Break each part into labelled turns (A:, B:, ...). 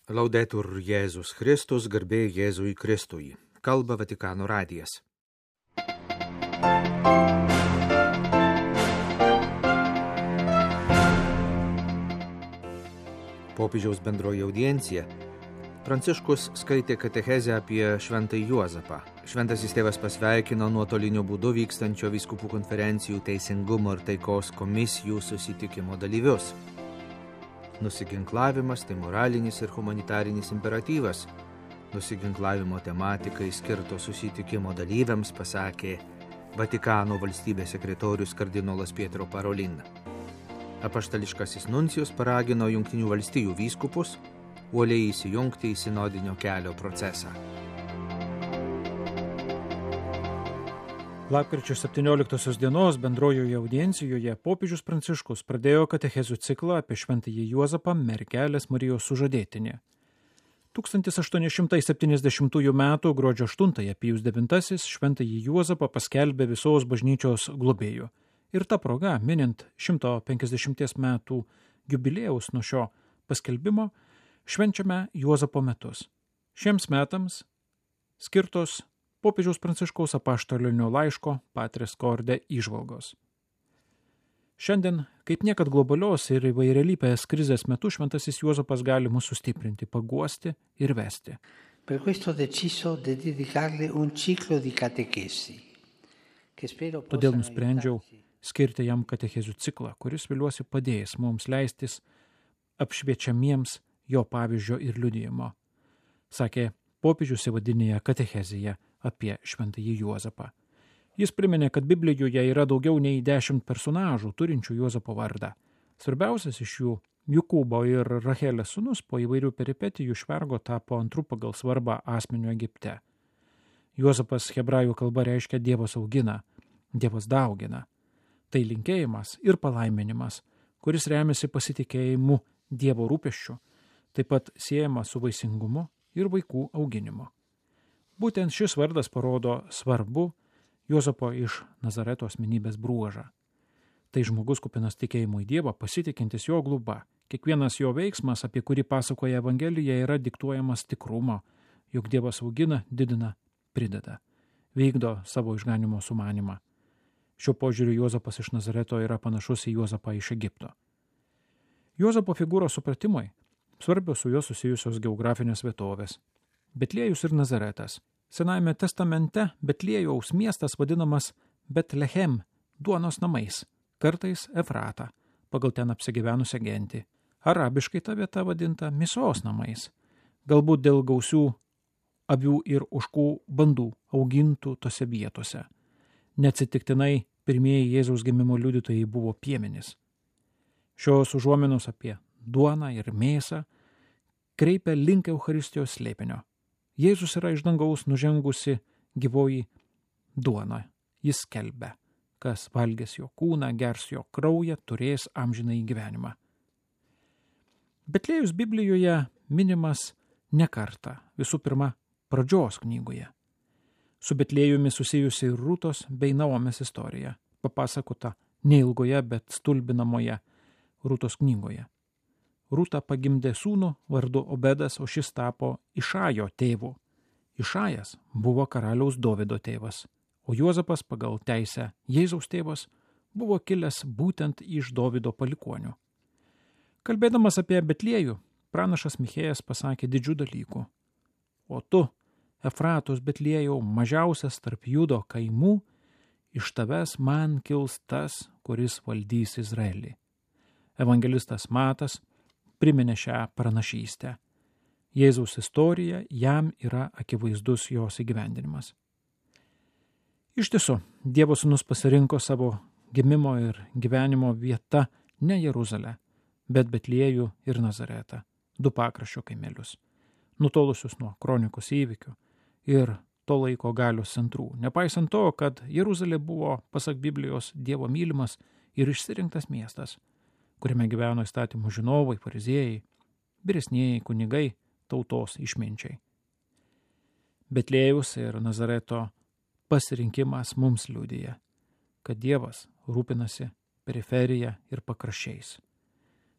A: Laudetur Jėzus Kristus, garbė Jėzui Kristui. Kalba Vatikano radijas. Popiežiaus bendroji audiencija. Pranciškus skaitė katechezę apie Šventąjį Juozapą. Šventasis tėvas pasveikino nuotoliniu būdu vykstančio vyskupų konferencijų teisingumo ir taikos komisijų susitikimo dalyvius. Nusiginklavimas tai moralinis ir humanitarinis imperatyvas. Nusiginklavimo tematikai skirto susitikimo dalyviams pasakė Vatikano valstybės sekretorius kardinolas Pietro Parolin. Apaštališkasis nuncijus paragino Jungtinių valstijų vyskupus uoliai įsijungti į sinodinio kelio procesą.
B: Lapkričio 17 dienos bendrojoje audiencijoje popiežius Pranciškus pradėjo katechezių ciklą apie Šventąjį Juozapą, mergelės Marijos sužadėtinį. 1870 m. gruodžio 8 Pijus IX Šventąjį Juozapą paskelbė visos bažnyčios globėju. Ir ta proga, minint 150 metų jubiliejaus nuo šio paskelbimo, švenčiame Juozapo metus. Šiems metams skirtos popiežiaus Pranciškaus apaštalinio laiško Patris Corde įžvalgos. Šiandien, kaip niekad globalios ir įvairialypės krizės metu, Šventasis Juozapas gali mus sustiprinti, paguosti ir vesti.
C: Per questo ho deciso di dedicarle un ciclo di catechesi.
B: Todėl nusprendžiau skirti jam katechezių ciklą, kuris viliuosi padės mums leistis apšviečiamiems jo pavyzdžio ir liudijimo, sakė popiežius įvadinėje katechezėje apie Šventąjį Juozapą. Jis priminė, kad Biblijoje yra daugiau nei 10 personažų turinčių Juozapo vardą. Svarbiausias iš jų, Jokūbo ir Rachelės sūnus, po įvairių peripetijų švergo tapo antru pagal svarbą asmeniu Egipte. Juozapas hebrajų kalba reiškia Dievas augina, Dievas daugina. Tai linkėjimas ir palaiminimas, kuris remiasi pasitikėjimu Dievo rūpesčiu, taip pat siejama su vaisingumu ir vaikų auginimu. Būtent šis vardas parodo svarbu Juozapo iš Nazareto asmenybės bruožą. Tai žmogus kupinas tikėjimo į Dievą, pasitikintis jo globa. Kiekvienas jo veiksmas, apie kurį pasakoja Evangelija, yra diktuojamas tikrumo, jog Dievas augina, didina, prideda, vykdo savo išganimo sumanimą. Šiuo požiūriu Juozapas iš Nazareto yra panašus į Juozapą iš Egipto. Juozapo figūros supratimui svarbios su juo susijusios geografinės vietovės. Betliejus ir Nazaretas. Senajame testamente Betliejaus miestas vadinamas Betlehem, duonos namais, kartais Efrata, pagal ten apsigyvenusią gentį. Arabiškai ta vieta vadinta Misos namais, galbūt dėl gausių avių ir ožkų bandų augintų tose vietose. Neatsitiktinai pirmieji Jėzaus gimimo liudytojai buvo piemenys. Šios užuominos apie duoną ir mėsą kreipia link Eucharistijos slėpinio. Jėzus yra iš dangaus nužengusi gyvoji duona. Jis skelbia, kas valgys jo kūną, gers jo kraują, turės amžinąjį gyvenimą. Betliejus Biblijoje minimas ne kartą, visų pirma, pradžios knygoje. Su Betliejumi susijusi ir Rūtos bei Naomės istorija, papasakota neilgoje, bet stulbinamoje Rūtos knygoje. Rūta pagimdė sūnų vardu Obedas, o šis tapo Išajo tėvu. Išajas buvo karaliaus Dovydo tėvas, o Juozapas pagal teisę Jėzaus tėvas buvo kilęs būtent iš Dovydo palikuonių. Kalbėdamas apie Betliejų, pranašas Michėjas pasakė didžių dalykų. O tu, Efratos Betliejau, mažiausias tarp Judo kaimų, iš tavęs man kils tas, kuris valdys Izraelį. Evangelistas Matas priminė šią pranašystę. Jėzaus istorija jam yra akivaizdus jos įgyvendinimas. Iš tiesų, Dievo sūnus pasirinko savo gimimo ir gyvenimo vietą ne Jeruzalę, bet Betliejų ir Nazaretą, du pakraščio kaimelius, nutolusius nuo kronikos įvykių ir to laiko galios centrų, nepaisant to, kad Jeruzalė buvo, pasak Biblijos, Dievo mylimas ir išsirinktas miestas, kuriame gyveno įstatymų žinovai, fariziejai, vyresnieji kunigai, tautos išminčiai. Betliejaus ir Nazareto pasirinkimas mums liudija, kad Dievas rūpinasi periferija ir pakraščiais.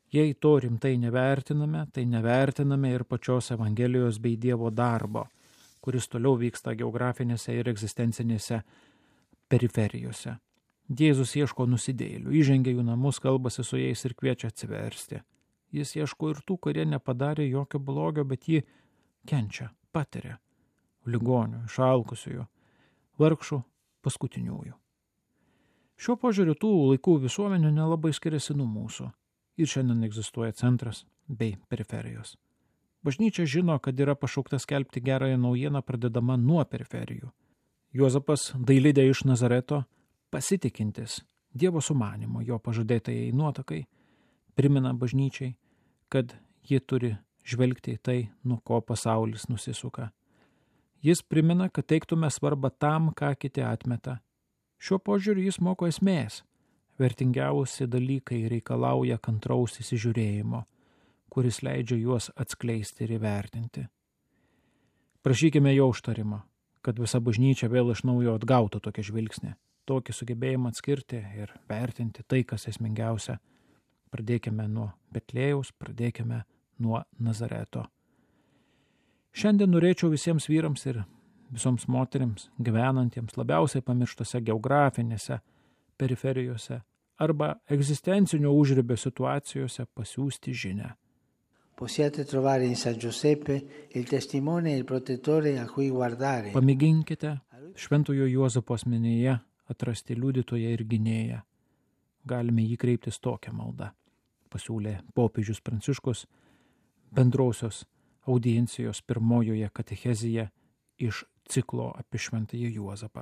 B: Jei to rimtai nevertiname, tai nevertiname ir pačios Evangelijos bei Dievo darbo, kuris toliau vyksta geografinėse ir egzistencinėse periferijose. Jėzus ieško nusidėjėlių, įžengia jų namus, kalbasi su jais ir kviečia atsiversti. Jis ieško ir tų, kurie nepadarė jokio blogio, bet jį kenčia, patiria. Ligonių, išalkusiųjų, vargšų, paskutiniųjų. Šiuo požiūriu tų laikų visuomenių nelabai skiriasi nuo mūsų. Ir šiandien egzistuoja centras bei periferijos. Bažnyčia žino, kad yra pašaukta skelbti gerąją naujieną pradedama nuo periferijų. Juozapas, dailidė iš Nazareto, pasitikintis Dievo sumanimo, jo pažadėtajai nuotakai, primena bažnyčiai, kad ji turi žvelgti į tai, nuo ko pasaulis nusisuka. Jis primena, kad teiktume svarbą tam, ką kiti atmeta. Šiuo požiūriu jis moko esmės. Vertingiausi dalykai reikalauja kantraus įsižiūrėjimo, kuris leidžia juos atskleisti ir įvertinti. Prašykime jo užtarimo, kad visa bažnyčia vėl iš naujo atgautų tokį žvilgsnį, tokį sugebėjimą atskirti ir vertinti tai, kas esmingiausia. Pradėkime nuo Betlėjaus, pradėkime nuo Nazareto. Šiandien norėčiau visiems vyrams ir visoms moterims, gyvenantiems labiausiai pamirštose geografinėse periferijose arba egzistencinio užribio situacijose pasiųsti žinią.
C: Possiate trovare in San Giuseppe il testimone e il protettore a cui guardare.
B: Pamėginkite Šventojo Juozapo asmenyje atrasti liudytoją ir gynėją. Galime jį kreiptis tokią maldą, pasiūlė popiežius Pranciškus bendrosios audiencijos pirmojoje katechezėje iš ciklo apie Šventąjį Juozapą.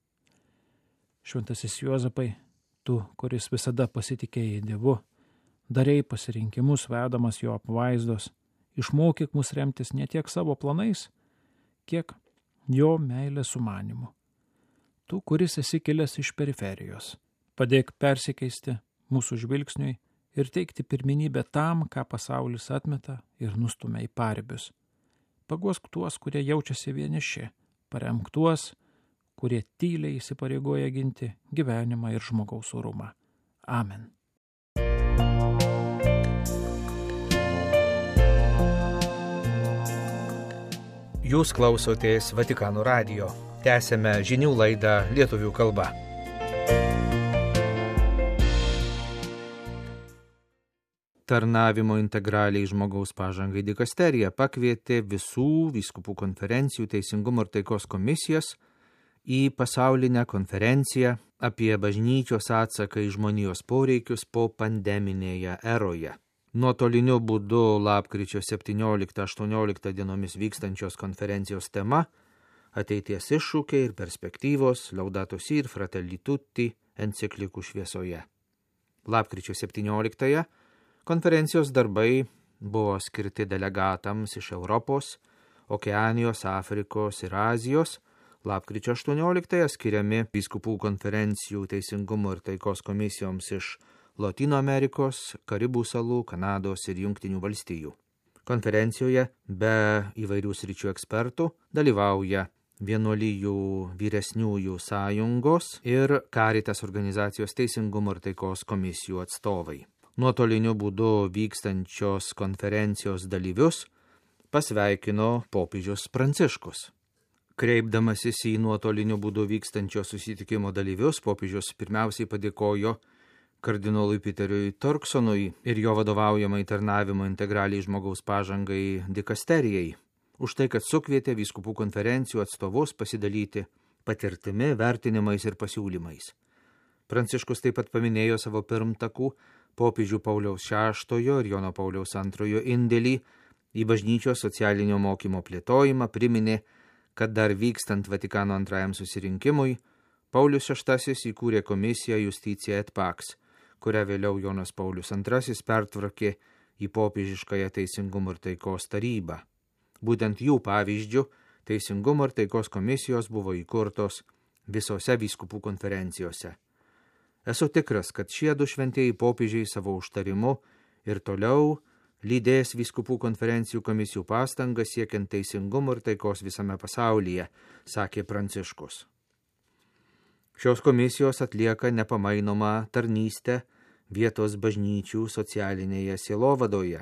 B: Šventasis Juozapai, tu, kuris visada pasitikėjai Dievu, darei pasirinkimus vedamas jo apvaizdos, išmokyk mus remtis ne tiek savo planais, kiek jo meilės sumanimu. Tu, kuris esi kilęs iš periferijos, padėk persikeisti mūsų žvilgsniui ir teikti pirmenybę tam, ką pasaulis atmeta ir nustumia į paribius. Paguosk tuos, kurie jaučiasi vieniši, paremk tuos, kurie tyliai įsipareigoja ginti gyvenimą ir žmogaus orumą. Amen.
A: Jūs klausotės Vatikano radijo. Tęsėme žinių laidą lietuvių kalba. Tarnavimo integraliai žmogaus pažangai dikasterija pakvietė visų vyskupų konferencijų Teisingumo ir taikos komisijas į pasaulinę konferenciją apie bažnyčios atsaką į žmonijos poreikius po pandeminėje eroje. Nuotoliniu būdu lapkričio 17-18 dienomis vykstančios konferencijos tema – ateities iššūkiai ir perspektyvos Laudato Si ir Fratelli Tutti enciklikų šviesoje. Lapkričio 17-ąją konferencijos darbai buvo skirti delegatams iš Europos, Okeanijos, Afrikos ir Azijos, lapkričio 18-ąją skiriami vyskupų konferencijų Teisingumo ir taikos komisijoms iš Lotynų Amerikos, Karibų salų, Kanados ir Jungtinių valstijų. Konferencijoje be įvairių sričių ekspertų dalyvauja vienuolijų vyresniųjų sąjungos ir Caritas organizacijos Teisingumo ir taikos komisijų atstovai. Nuotoliniu būdu vykstančios konferencijos dalyvius pasveikino popiežius Pranciškus. Kreipdamasis į nuotoliniu būdu vykstančio susitikimo dalyvius, popiežius pirmiausiai padėkojo kardinolui Peteriui Turksonui ir jo vadovaujamai tarnavimo integraliai žmogaus pažangai dikasterijai už tai, kad sukvietė vyskupų konferencijų atstovus pasidalyti patirtimi, vertinimais ir pasiūlymais. Pranciškus taip pat paminėjo savo pirmtakų popiežių Pauliaus VI ir Jono Pauliaus II indėlį į bažnyčios socialinio mokymo plėtojimą, priminė, kad dar vykstant Vatikano antrajam susirinkimui, Paulius VI įkūrė komisiją Justitia et Pax, kurią vėliau Jonas Paulius II pertvarkė į popiežiškąją Teisingumo ir taikos tarybą. Būtent jų pavyzdžių Teisingumo ir taikos komisijos buvo įkurtos visose vyskupų konferencijose. Esu tikras, kad šie du šventieji popiežiai savo užtarimu ir toliau lydės vyskupų konferencijų komisijų pastangas siekiant teisingumo ir taikos visame pasaulyje, sakė Pranciškus. Šios komisijos atlieka nepamainomą tarnystę vietos bažnyčių socialinėje sielovadoje,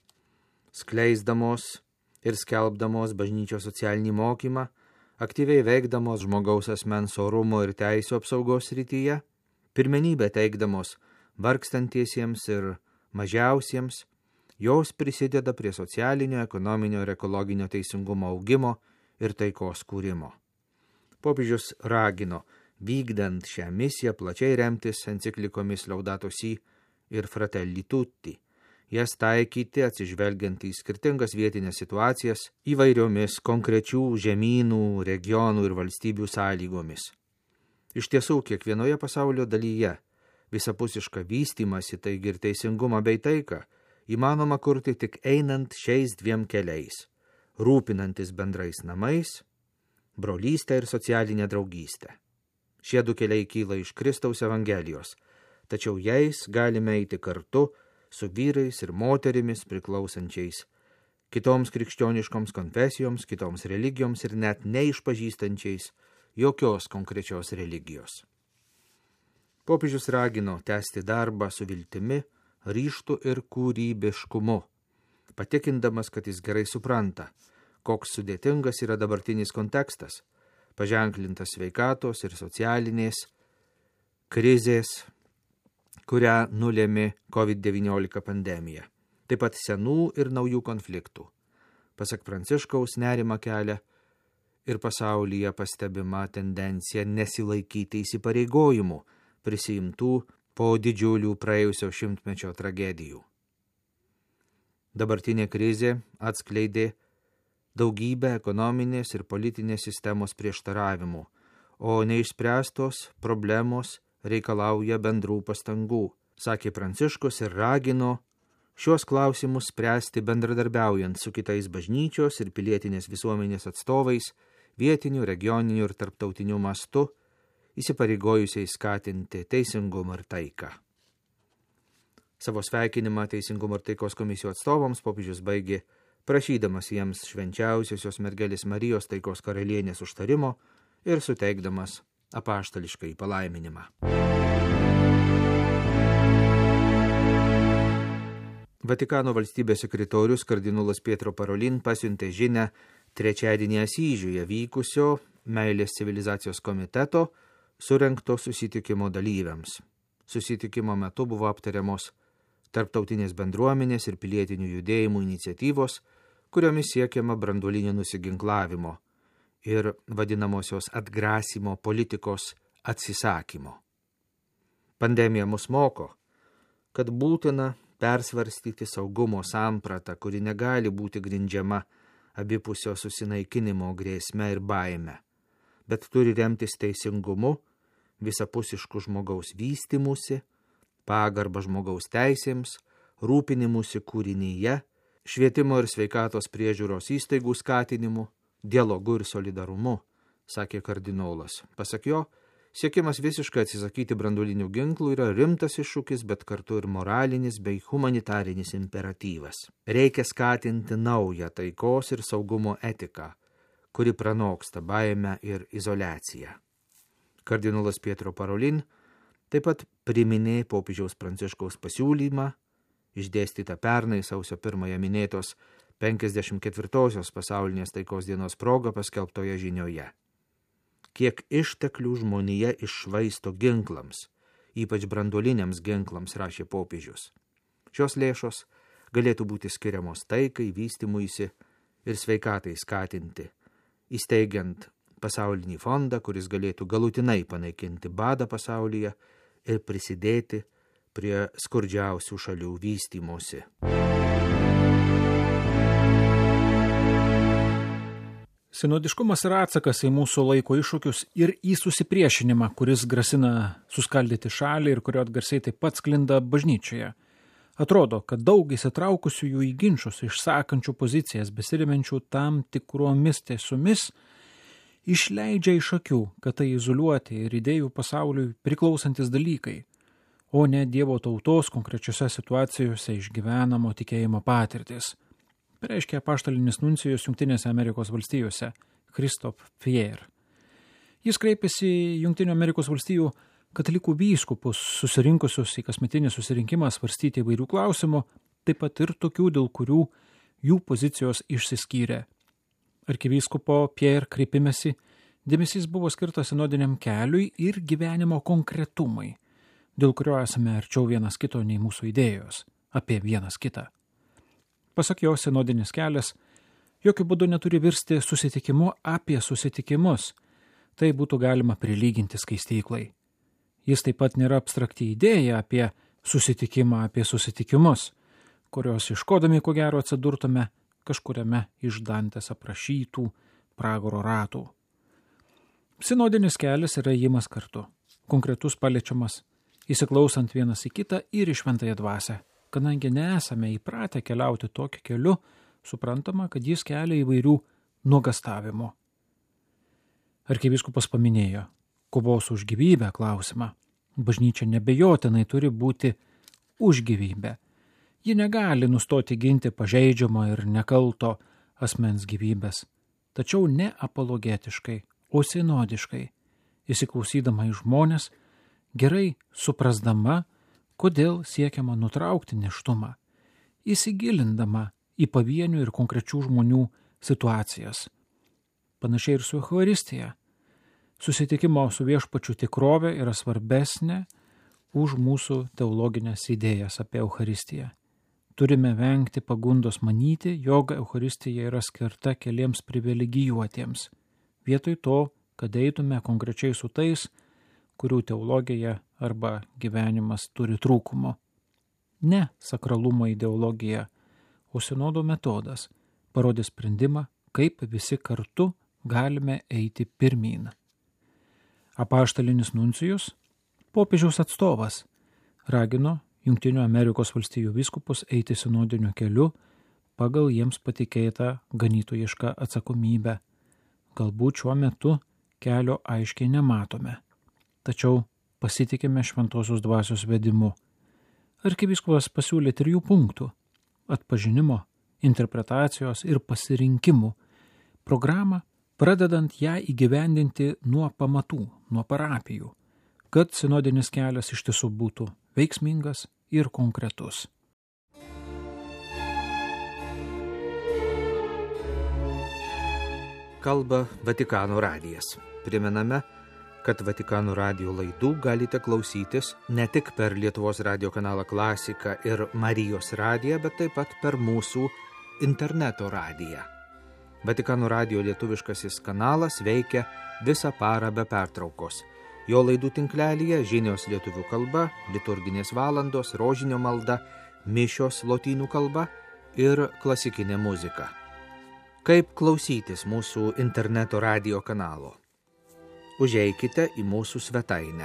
A: skleisdamos ir skelbdamos bažnyčios socialinį mokymą, aktyviai veikdamos žmogaus asmens orumo ir teisų apsaugos srityje, pirmenybę teikdamos vargstantiesiems ir mažiausiems, jos prisideda prie socialinio, ekonominio ir ekologinio teisingumo augimo ir taikos kūrimo. Popiežius ragino, vykdant šią misiją, plačiai remtis enciklikomis Laudato Si ir Fratelli Tutti, jas taikyti atsižvelgiant į skirtingas vietinės situacijas įvairiomis konkrečių žemynų, regionų ir valstybių sąlygomis. Iš tiesų, kiekvienoje pasaulio dalyje visapusišką vystymąsi, taigi ir teisingumą bei taiką, įmanoma kurti tik einant šiais dviem keliais, rūpinantis bendrais namais, brolystę ir socialinę draugystę. Šie du keliai kyla iš Kristaus Evangelijos, tačiau jais galime eiti kartu su vyrais ir moterimis priklausančiais kitoms krikščioniškoms konfesijoms, kitoms religijoms ir net neišpažįstančiais jokios konkrečios religijos. Popiežius ragino tęsti darbą su viltimi, ryžtu ir kūrybiškumu, patikindamas, kad jis gerai supranta, koks sudėtingas yra dabartinis kontekstas, paženklintas sveikatos ir socialinės krizės, kurią nulėmė COVID-19 pandemija, taip pat senų ir naujų konfliktų. Pasak Pranciškaus, nerimą kelia ir pasaulyje pastebima tendencija nesilaikyti įsipareigojimų, prisiimtų po didžiulių praėjusio šimtmečio tragedijų. Dabartinė krizė atskleidė daugybę ekonominės ir politinės sistemos prieštaravimų, o neišspręstos problemos reikalauja bendrų pastangų, sakė Pranciškus ir ragino šios klausimus spręsti bendradarbiaujant su kitais bažnyčios ir pilietinės visuomenės atstovais, vietiniu, regioniniu ir tarptautiniu mastu, įsipareigojusiai skatinti teisingumą ir taiką. Savo sveikinimą Teisingumo ir taikos komisijų atstovams popiežius baigė prašydamas jiems švenčiausiosios mergelės Marijos taikos karalienės užtarimo ir suteikdamas apaštališkai palaiminimą. Vatikano valstybės sekretorius kardinolas Pietro Parolin pasiuntė žinią trečiadienį Asyžiuje vykusio Meilės civilizacijos komiteto surengto susitikimo dalyviams. Susitikimo metu buvo aptariamos tarptautinės bendruomenės ir pilietinių judėjimų iniciatyvos, kuriomis siekiama branduolinio nusiginklavimo ir vadinamosios atgrasimo politikos atsisakymo. Pandemija mus moko, kad būtina persvarstyti saugumo sampratą, kuri negali būti grindžiama abipusio susinaikinimo grėsme ir baime, bet turi remtis teisingumu, visapusišku žmogaus vystymusi, pagarba žmogaus teisėms, rūpinimusi kūrinyje, švietimo ir sveikatos priežiūros įstaigų skatinimu, dialogu ir solidarumu, sakė kardinolas. Pasak jo, siekimas visiškai atsisakyti branduolinių ginklų yra rimtas iššūkis, bet kartu ir moralinis bei humanitarinis imperatyvas. Reikia skatinti naują taikos ir saugumo etiką, kuri pranoksta baimę ir izoliaciją. Kardinolas Pietro Parolin taip pat priminė popiežiaus Pranciškaus pasiūlymą, išdėstytą pernai sausio 1 minėtos 54-osios pasaulinės taikos dienos proga paskelbtoje žinioje. Kiek išteklių žmonija iššvaisto ginklams, ypač branduoliniams ginklams, rašė popiežius. Šios lėšos galėtų būti skiriamos taikai, vystymuisi ir sveikatai skatinti, įsteigiant pasaulinį fondą, kuris galėtų galutinai panaikinti badą pasaulyje ir prisidėti prie skurdžiausių šalių vystymosi.
B: Sinodiškumas yra atsakas į mūsų laiko iššūkius ir į susipriešinimą, kuris grasina suskaldyti šalį ir kurio atgarsiai taip pat sklinda bažnyčioje. Atrodo, kad daug įsitraukusiųjų į ginčus, išsakančių pozicijas, besirimenčių tam tikromis tiesomis, išleidžia iš akių, kad tai izoliuoti ir idėjų pasauliui priklausantis dalykai, o ne Dievo tautos konkrečiose situacijose išgyvenamo tikėjimo patirtis. Pareiškė apaštalinis nuncijus Jungtinėse Amerikos valstijose, Christophe Pierre. Jis kreipėsi į Jungtinių Amerikos valstijų katalikų vyskupus susirinkusius į kasmetinį susirinkimą svarstyti įvairių klausimų, taip pat ir tokių, dėl kurių jų pozicijos išsiskyrė. Arkivyskupo Pierre kreipimesi dėmesys buvo skirtas sinodiniam keliui ir gyvenimo konkretumai, dėl kurio esame arčiau vienas kito nei mūsų idėjos apie vienas kitą. Pasak jo, sinodinis kelias jokių būdų neturi virsti susitikimu apie susitikimus. Tai būtų galima prilyginti skaistyklai. Jis taip pat nėra abstrakti idėja apie susitikimą apie susitikimus, kurios iškodami ko gero atsidurtume kažkuriame iš Dantės aprašytų pragaro ratų. Sinodinis kelias yra ėjimas kartu, konkretus paliečiamas, įsiklausant vienas į kitą ir į šventąją dvasią. Kadangi nesame įpratę keliauti tokiu keliu, suprantama, kad jis kelia įvairių nuogastavimų. Arkivyskupas paminėjo kovos už gyvybę klausimą. Bažnyčia nebejotinai turi būti už gyvybę. Ji negali nustoti ginti pažeidžiamo ir nekalto asmens gyvybės, tačiau ne apologetiškai, o sinodiškai, įsiklausydama į žmones, gerai suprasdama, kodėl siekiama nutraukti nėštumą, įsigilindama į pavienių ir konkrečių žmonių situacijas. Panašiai ir su Eucharistija. Susitikimo su Viešpačiu tikrovė yra svarbesnė už mūsų teologinės idėjas apie Eucharistiją. Turime vengti pagundos manyti, jog Eucharistija yra skirta keliems privilegijuotiems, vietoj to, kad eitume konkrečiai su tais, kurių teologija arba gyvenimas turi trūkumo. Ne sakralumo ideologija, o sinodo metodas parodė sprendimą, kaip visi kartu galime eiti pirmyn. Apaštalinis nuncijus, popiežiaus atstovas, ragino Jungtinių Amerikos valstijų vyskupus eiti sinodiniu keliu pagal jiems patikėtą ganytojišką atsakomybę. Galbūt šiuo metu kelio aiškiai nematome, tačiau pasitikime šventosios dvasios vedimu. Arkivyskupas pasiūlė 3 punktų – atpažinimo, interpretacijos ir pasirinkimų programą, pradedant ją įgyvendinti nuo pamatų, nuo parapijų, kad sinodinis kelias iš tiesų būtų veiksmingas ir konkretus.
A: Kalba Vatikano radijas. Primename, kad Vatikano radijo laidų galite klausytis ne tik per Lietuvos radijo kanalą Klasika ir Marijos radiją, bet taip pat per mūsų interneto radiją. Vatikano radijo lietuviškasis kanalas veikia visą parą be pertraukos. Jo laidų tinklelyje žinios lietuvių kalba, liturginės valandos, rožinio malda, mišios lotynų kalba ir klasikinė muzika. Kaip klausytis mūsų interneto radijo kanalo? Užeikite į mūsų svetainę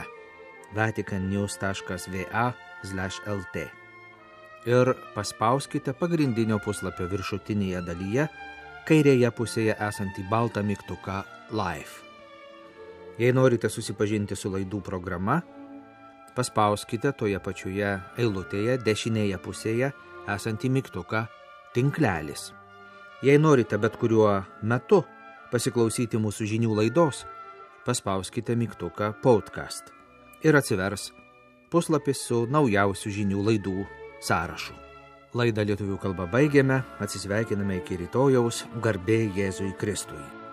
A: vaticannews.va/lt ir paspauskite pagrindinio puslapio viršutinėje dalyje, kairėje pusėje esantį baltą mygtuką Live. Jei norite susipažinti su laidų programa, paspauskite toje pačioje eilutėje dešinėje pusėje esantį mygtuką Tinklelis. Jei norite bet kuriuo metu pasiklausyti mūsų žinių laidos, paspauskite mygtuką Podcast ir atsivers puslapis su naujausių žinių laidų sąrašu. Laidą lietuvių kalba baigėme, atsisveikiname iki rytojaus, garbė Jėzui Kristui.